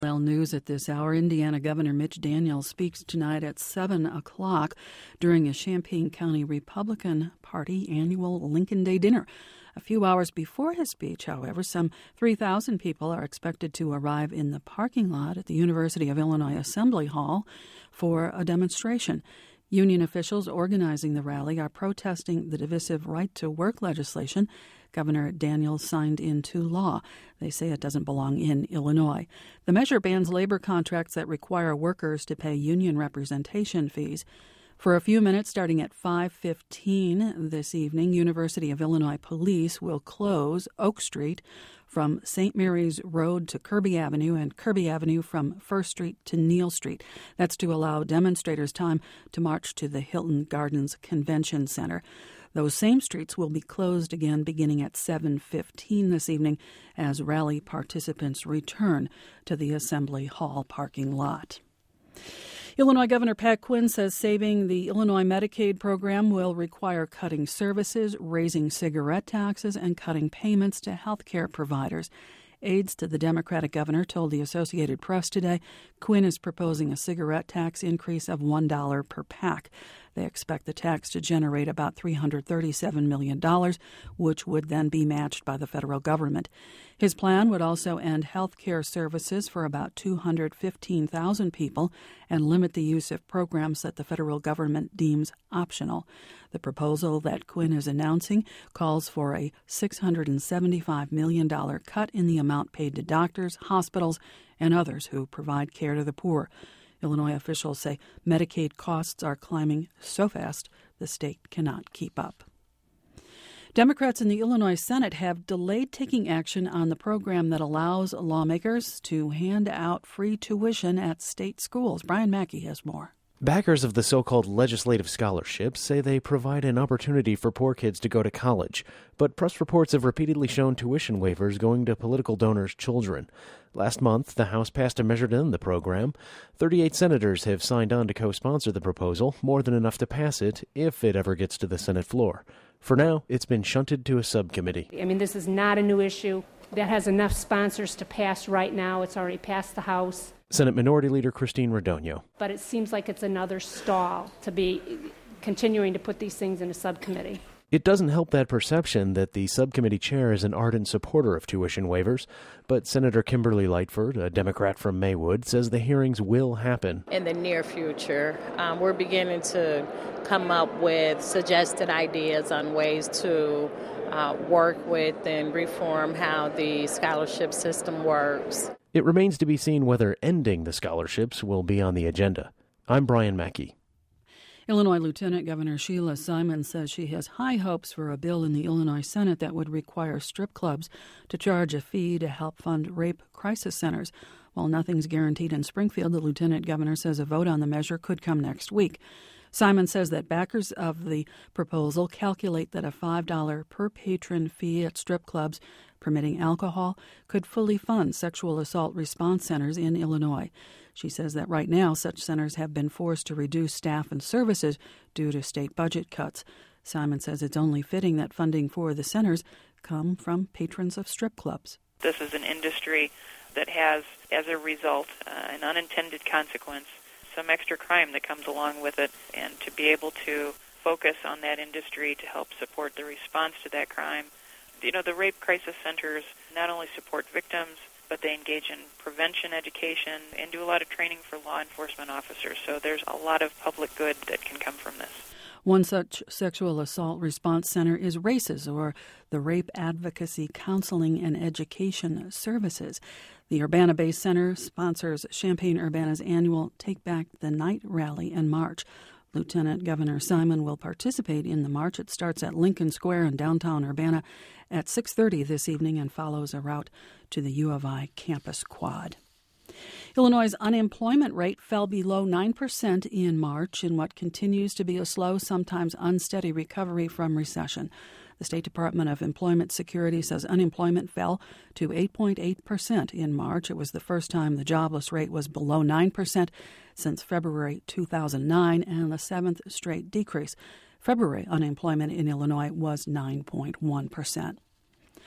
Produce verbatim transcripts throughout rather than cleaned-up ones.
Well, news at this hour. Indiana Governor Mitch Daniels speaks tonight at seven o'clock during a Champaign County Republican Party annual Lincoln Day dinner. A few hours before his speech, however, some three thousand people are expected to arrive in the parking lot at the University of Illinois Assembly Hall for a demonstration. Union officials organizing the rally are protesting the divisive right-to-work legislation Governor Daniels signed into law. They say it doesn't belong in Illinois. The measure bans labor contracts that require workers to pay union representation fees. For a few minutes, starting at five fifteen this evening, University of Illinois Police will close Oak Street from Saint Mary's Road to Kirby Avenue and Kirby Avenue from First Street to Neal Street. That's to allow demonstrators time to march to the Hilton Gardens Convention Center. Those same streets will be closed again beginning at seven fifteen this evening as rally participants return to the Assembly Hall parking lot. Illinois Governor Pat Quinn says saving the Illinois Medicaid program will require cutting services, raising cigarette taxes, and cutting payments to health care providers. Aides to the Democratic governor told the Associated Press today Quinn is proposing a cigarette tax increase of one dollar per pack. They expect the tax to generate about three hundred thirty-seven million dollars, which would then be matched by the federal government. His plan would also end health care services for about two hundred fifteen thousand people and limit the use of programs that the federal government deems optional. The proposal that Quinn is announcing calls for a six hundred seventy-five million dollars cut in the amount paid to doctors, hospitals, and others who provide care to the poor. Illinois officials say Medicaid costs are climbing so fast the state cannot keep up. Democrats in the Illinois Senate have delayed taking action on the program that allows lawmakers to hand out free tuition at state schools. Brian Mackey has more. Backers of the so-called legislative scholarships say they provide an opportunity for poor kids to go to college, but press reports have repeatedly shown tuition waivers going to political donors' children. Last month, the House passed a measure to end the program. thirty-eight senators have signed on to co-sponsor the proposal, more than enough to pass it if it ever gets to the Senate floor. For now, it's been shunted to a subcommittee. I mean, this is not a new issue that has enough sponsors to pass right now. It's already passed the House. Senate Minority Leader Christine Radogno. But it seems like it's another stall to be continuing to put these things in a subcommittee. It doesn't help that perception that the subcommittee chair is an ardent supporter of tuition waivers, but Senator Kimberly Lightford, a Democrat from Maywood, says the hearings will happen. In the near future, um, we're beginning to come up with suggested ideas on ways to uh, work with and reform how the scholarship system works. It remains to be seen whether ending the scholarships will be on the agenda. I'm Brian Mackey. Illinois Lieutenant Governor Sheila Simon says she has high hopes for a bill in the Illinois Senate that would require strip clubs to charge a fee to help fund rape crisis centers. While nothing's guaranteed in Springfield, the lieutenant governor says a vote on the measure could come next week. Simon says that backers of the proposal calculate that a five dollars per patron fee at strip clubs permitting alcohol could fully fund sexual assault response centers in Illinois. She says that right now such centers have been forced to reduce staff and services due to state budget cuts. Simon says it's only fitting that funding for the centers come from patrons of strip clubs. This is an industry that has, as a result, uh, an unintended consequence, some extra crime that comes along with it, and to be able to focus on that industry to help support the response to that crime. You know, the rape crisis centers not only support victims, but they engage in prevention education and do a lot of training for law enforcement officers. So there's a lot of public good that can come from this. One such sexual assault response center is RACES, or the Rape Advocacy Counseling and Education Services. The Urbana-based center sponsors Champaign-Urbana's annual Take Back the Night rally in March. Lieutenant Governor Simon will participate in the march. It starts at Lincoln Square in downtown Urbana at six thirty this evening and follows a route to the U of I campus quad. Illinois' unemployment rate fell below nine percent in March in what continues to be a slow, sometimes unsteady recovery from recession. The State Department of Employment Security says unemployment fell to eight point eight percent in March. It was the first time the jobless rate was below nine percent since February two thousand nine and the seventh straight decrease. February unemployment in Illinois was nine point one percent.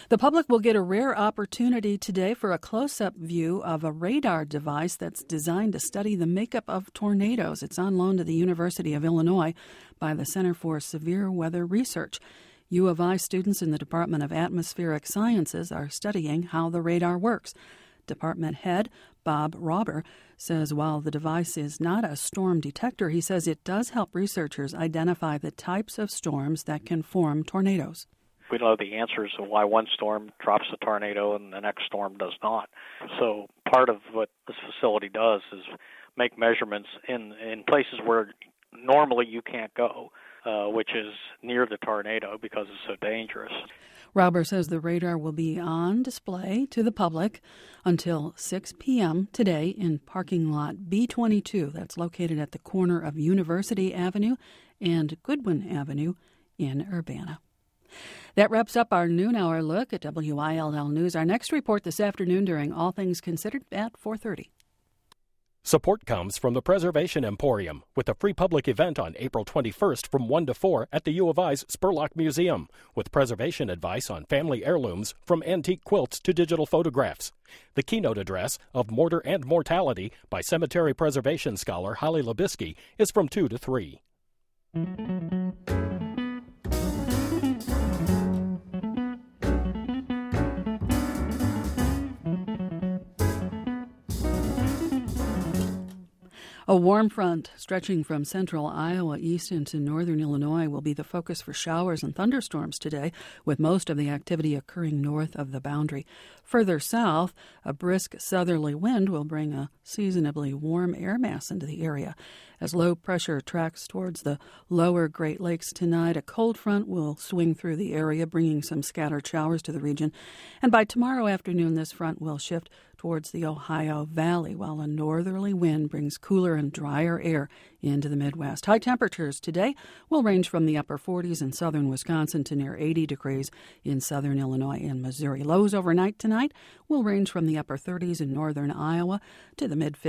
The public will get a rare opportunity today for a close-up view of a radar device that's designed to study the makeup of tornadoes. It's on loan to the University of Illinois by the Center for Severe Weather Research. U of I students in the Department of Atmospheric Sciences are studying how the radar works. Department head Bob Rauber says while the device is not a storm detector, he says it does help researchers identify the types of storms that can form tornadoes. We know the answers to why one storm drops a tornado and the next storm does not. So part of what this facility does is make measurements in, in places where normally you can't go, uh, which is near the tornado because it's so dangerous. Rauber says the radar will be on display to the public until six p.m. today in parking lot B twenty-two. That's located at the corner of University Avenue and Goodwin Avenue in Urbana. That wraps up our noon hour look at W I L L News. Our next report this afternoon during All Things Considered at four thirty. Support comes from the Preservation Emporium with a free public event on April twenty-first from one to four at the U of I's Spurlock Museum with preservation advice on family heirlooms from antique quilts to digital photographs. The keynote address of Mortar and Mortality by cemetery preservation scholar Holly Labisky is from two to three. A warm front stretching from central Iowa east into northern Illinois will be the focus for showers and thunderstorms today, with most of the activity occurring north of the boundary. Further south, a brisk southerly wind will bring a seasonably warm air mass into the area. As low pressure tracks towards the lower Great Lakes tonight, a cold front will swing through the area, bringing some scattered showers to the region. And by tomorrow afternoon, this front will shift towards the Ohio Valley, while a northerly wind brings cooler and drier air into the Midwest. High temperatures today will range from the upper forties in southern Wisconsin to near eighty degrees in southern Illinois and Missouri. Lows overnight tonight will range from the upper thirties in northern Iowa to the mid-fifties